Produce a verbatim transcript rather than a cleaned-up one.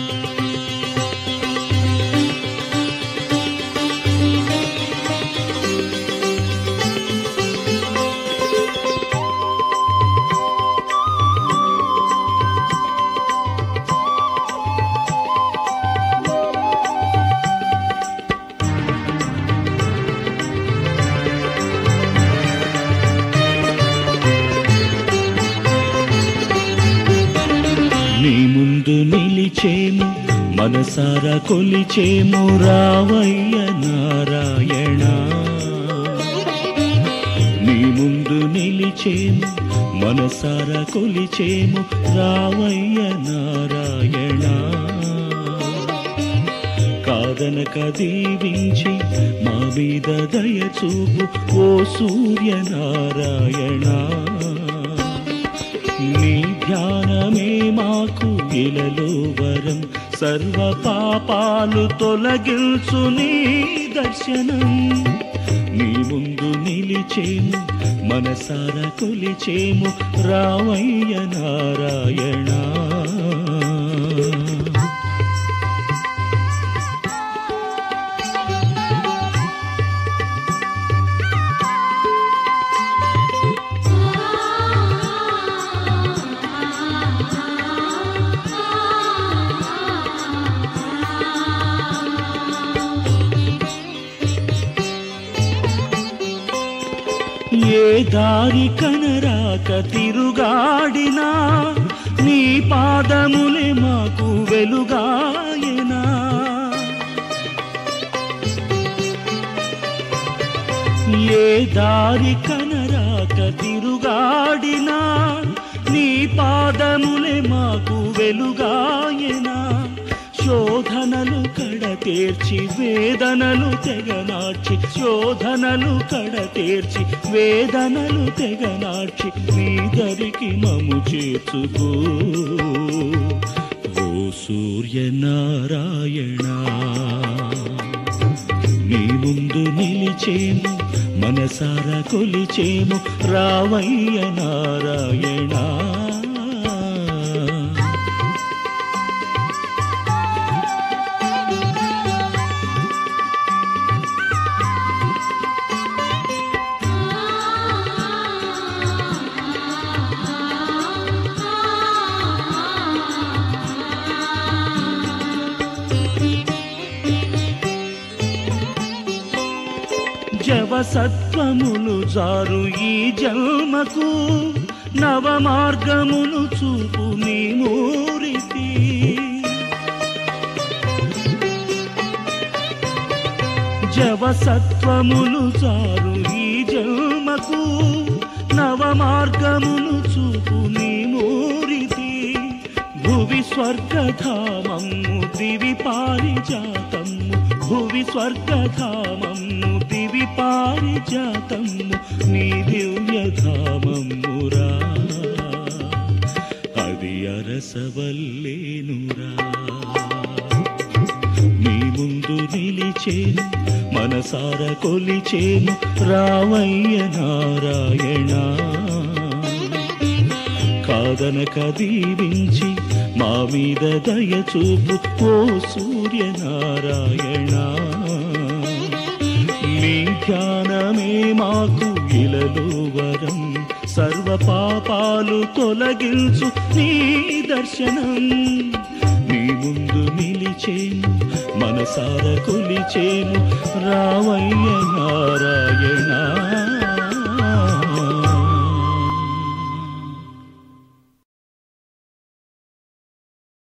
నీ ముందు నిలిచేము మనసారా కొలిచేము రావయ్య నారాయణ. నీ ముందు నిలిచేము మనసారా కొలిచేము రావయ్య నారాయణ. కాదనక దీవించి మా మీద దయ చూపు ఓ సూర్య నారాయణ. నీ ధ్యానమే మాకు ఇలలో వరం, సర్వ పాపాలు తొలగించు నీ దర్శనం. నీ ముందు నిలిచేము మనసారా కొలిచేము రావయ్య నారాయణ. ఏ దారి కనరాక తిరుగాడినా నీ పాదములే మాకు వెలుగాయనా. ఏ దారి కనరాక తిరుగాడినా నీ పాదములే మాకు వెలుగాయనా. శోధనలు కడ తీర్చి వేదనలు తెగనార్చి, శోధనలు కడ తీర్చి వేదనలు తెగనార్చి నీ దరికి మము చేర్చుకో ఓ సూర్య నారాయణ. నీ ముందు నిలిచేము మనసారా కొలిచేము రావయ్య నారాయణ. జవసత్వములు జారు ఈ జన్మకు నవ మార్గమును చూపు నీ మూరితి. జవసత్వములు జారు ఈ జన్మకు నవ మార్గమును చూపు నీ మూరితి. భువి స్వర్గధామము దివి పారిజాతము, భువి స్వర్గధామము దివి పారిజాతము నీ దివ్యధామమురా. అది అరసవల్లేనురా. నీ ముందు నిలిచేను మనసారా కొలిచేను రావయ్య నారాయణ. కాదనక దీవించి మా మీద దయ చూపు ఓ సూర్య నారాయణ. నీ ధ్యానమే మాకు ఇలలో వరం, సర్వ పాపాలు తొలగించు నీ దర్శనం. నీ ముందు నిలిచేను మనసారా కొలిచేను రావయ్య నారాయణ.